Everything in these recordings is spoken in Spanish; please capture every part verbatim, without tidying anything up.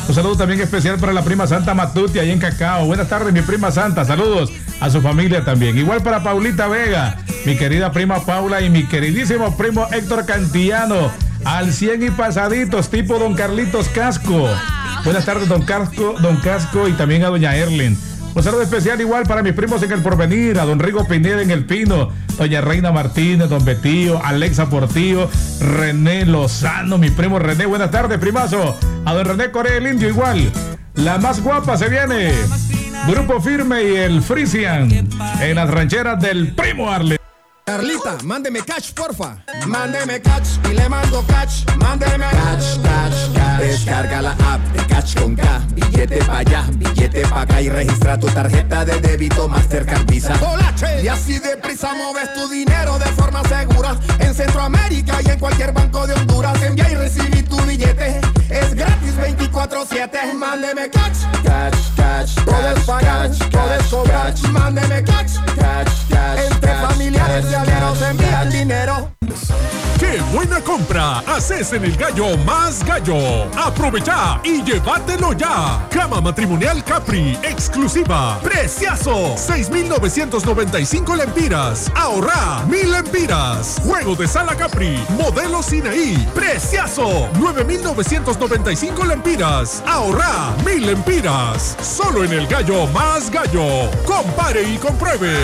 Un saludo también especial para la prima Santa Matuti, ahí en Cacao. Buenas tardes, mi prima Santa. Saludos a su familia también. Igual para Paulita Vega, mi querida prima Paula y mi queridísimo primo Héctor Cantillano. Al cien y pasaditos, tipo don Carlitos Casco. Buenas tardes, don Casco, don Casco y también a doña Erlin. Un saludo especial igual para mis primos en el Porvenir, a don Rigo Pineda en El Pino, doña Reina Martínez, don Betío, Alexa Portillo, René Lozano, mi primo René. Buenas tardes, primazo. A don René Corea el Indio igual. La más guapa se viene. Grupo Firme y el Frisian en las rancheras del primo Arle. Carlita, mándeme catch, porfa. Mándeme catch y le mando catch. Mándeme catch, catch, catch. Descarga la app de Catch con K. Billete pa' allá, billete pa' acá y registra tu tarjeta de débito Mastercard Visa. ¡Colache! Y así deprisa mueves tu dinero de forma segura. En Centroamérica y en cualquier banco de Honduras. Envía y recibí tu billete. Es gratis veinticuatro siete. Mándeme catch, catch, catch. Puedes pagar, puedes cobrar. Mándeme catch, catch, catch. Entre familiares y aliados envían dinero. ¡Qué buena compra haces en el Gallo Más Gallo! Aprovecha y llévatelo ya. Cama matrimonial Capri, exclusiva. Preciazo, seis mil novecientos noventa y cinco lempiras. Ahorra mil lempiras. Juego de sala Capri, modelo Sinaí. Preciazo, nueve mil novecientos noventa y cinco lempiras. Ahorra mil lempiras. Solo en el Gallo Más Gallo. Compare y compruebe.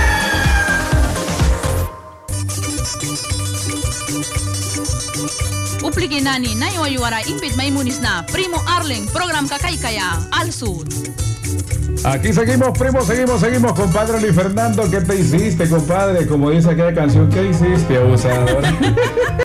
Upligi nani na iwayuara impit maimunis na Primo Arling program Kakaykaya al sur. Aquí seguimos, primo, seguimos, seguimos, compadre Luis Fernando. ¿Qué te hiciste, compadre? Como dice aquella canción, ¿qué hiciste, abusador?